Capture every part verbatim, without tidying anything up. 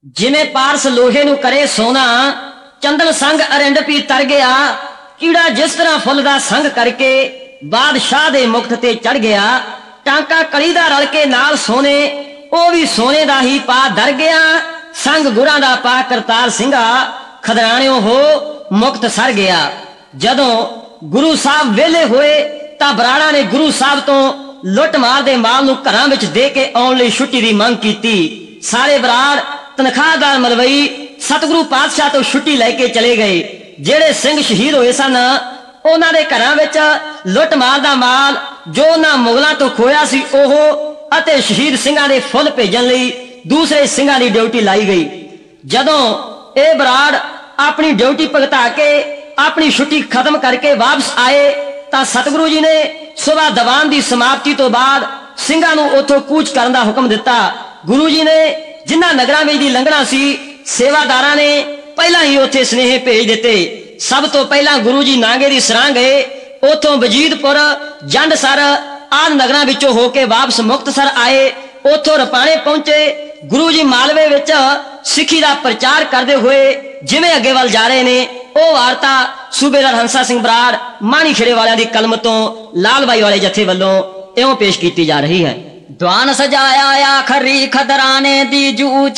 जिमें पारस लोहे नूं करे सोना, चंदन संग अरिंद पी तर गया। कीड़ा जिस तरह फुल दा संग करके बादशाह दे मुक्त ते चढ़ गया। टांका कली दा रल के नाल सोने, ओ भी सोने दा ही पा दर गया। संग गुरां दा पा करतार सिंघा, खदराणियों हो मुक्त सर गया। जदों गुरु साहब वेले होए तां बराड़ा ने गुरु साहब तो लुट मार दे माल नूं घरां विच दे के आउण लई छुट्टी दी मंग कीती। सारे बराड़ तनखाहदार मलवई सतगुरु पातशाह तो छुट्टी लैके चले गए। जेड़े सिंह शहीद होए सन उन्हां दे घरां विच लुट मार दा माल जो उन्हां मुगलां तो खोया सी ओह अते शहीद सिंघां दे फुੱਲ भेजण लई दूसरे सिंघां दी ड्यूटी लाई गई। जदों ਇਹ बराड़ अपनी ड्यूटी भुगता के अपनी छुट्टी खत्म करके वापस आए तां सतगुरु जी ने सुबह दीवान की समाप्ति तो बाद ਸਿੰਘਾਂ ਨੂੰ उथों कूच करने का हुक्म दिता। गुरु जी ने जिन्हां नगरां विच दी लंघना सी सेवादारां ने पहला ही उत्थे स्नेहे भेज दिते। सब तो पहला गुरु जी नांगे दी सरां गए, उथों वजीदपुर जंडसर आदि नगरां विचों हो के वापस मुक्तसर आए। उथों रपाणे पहुंचे। गुरु जी मालवे विच सिੱਖੀ ਦਾ प्रचार करते हुए जिवें अगे वल जा रहे ने ਉਹ वार्ता सूबेदार हंसा सिंह बराड़ माणी खेड़े वालियां दी कलम तो लाल बाई वाले जथे वल्लों इउं पेश की जा रही है। द्वान सजाया आखरी खदराने दी जूच,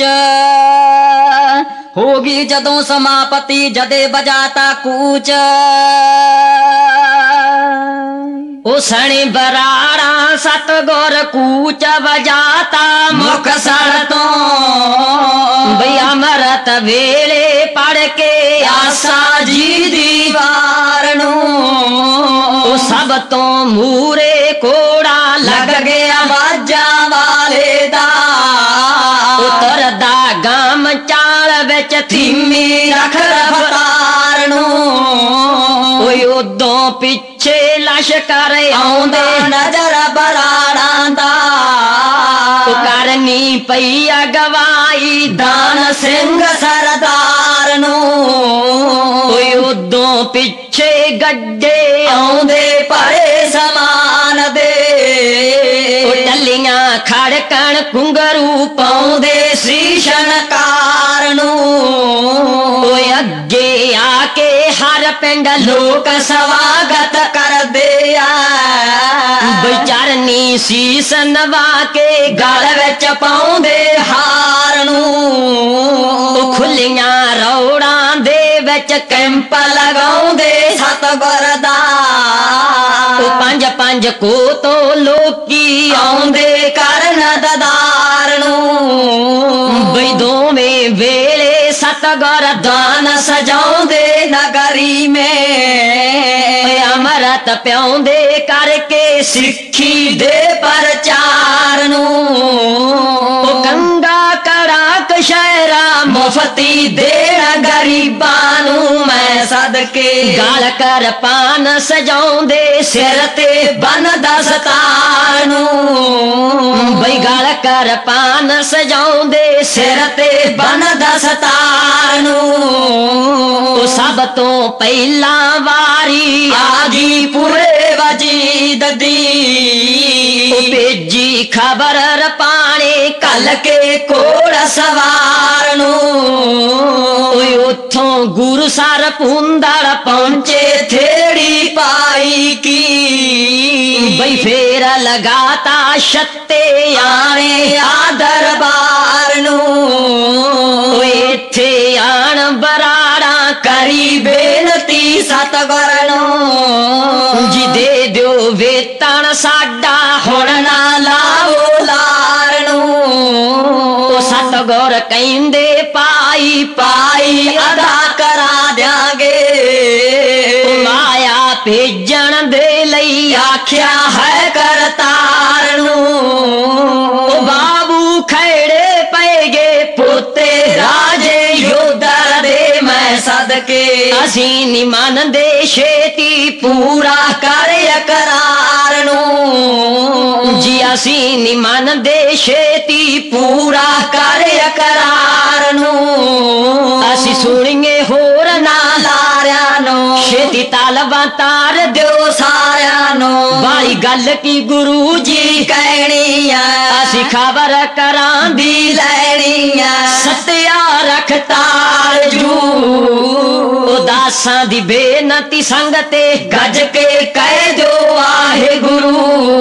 होगी जदों समापति जदे बजाता कूच। ओ सणी बराड़ा सतगुर कूच बजाता मुक्तसर तो, बई अमृत वेले पढ़ के आसा जी दीवार नूं। सब तो मूरे कोड़ा लग गया बाजा वाले दा, उतरदा गम चाल विच थीमी रख रफ्तार नूं। उदों पिछे लश्कर आउंदे नजर बराड़ां दा, करनी पई अगवाई दान सिंह सरदार नूं। उदों पिछे गड्डे आउंदे भरे समान दे, टल्लियां खड़कण घुंघरू पाउंदे श्री शनकार नूं। अगे आके हर पिंड लोक स्वागत करदे आ, चरनी सीस नवा के गल विच पाउंदे हार नूं। खुलियां रौड़ां दे विच कैंप लगाउंदे सतगुर दा, पंज पंज को तो लोकी आउंदे करन ददार नूं। बई दोवें वेले सतगुर दान सजाउंदे नगरी में, अमृत प्याउंदे करके सिੱਖੀ दे प्रचार नूं। गंगा कड़ाक शहरा मुफ्ती देण गरीबां नूं मैं सदके, गल कर पान सजाउंदे सिर ते बन दस्तार नूं। बई गल कर पान सजाउंदे सिर ते बन दस्तार नूं। सब तो पहला वारी आगी पूरे वजीद दी, भेजी खबर रपाणे कल के कोड़ सवार नूं। उथों गुरु सर पुंदड़ पहुंचे थेड़ी पाई की, बई फेर लगाता छत्ते आने आ दरबार नूं। इत्थे आण बराड़ा करी बेनती सतगुर नूं, जी दे दिओ वेतन साडा हुण ना लाओ लार नूं। सतगुर कहंदे पाई पाई अदा करा दियांगे, माया भेजण दे लई आख्या है करतार नूं। बाबू खैड़े पैगे पोते राजे योधर दे मैं सदके, असीं नी मनदे छेती पूरा कर इकरार नूं। जी असीं नी मनदे छेती पूरा कर इकरार नूं। असीं सुणीए होर ना लारियां नूं, छेती तालबां तार दिओ सारियां नूं। बारी ਗੱਲ ਕੀ ਗੁਰੂ ਜੀ ਕਹਿਣੀ ਆ ਅਸੀਂ ਖਬਰ ਕਰਾਂ ਦੀ ਲੈਣੀ ਆ ਸਤਿਆ ਰਖਤਾਰ ਜੂ ਉਦਾਸਾਂ ਦੀ ਬੇਨਤੀ ਸੰਗ ਤੇ ਗੱਜ ਕੇ ਕਹਿ ਜੋ ਵਾਹਿਗੁਰੂ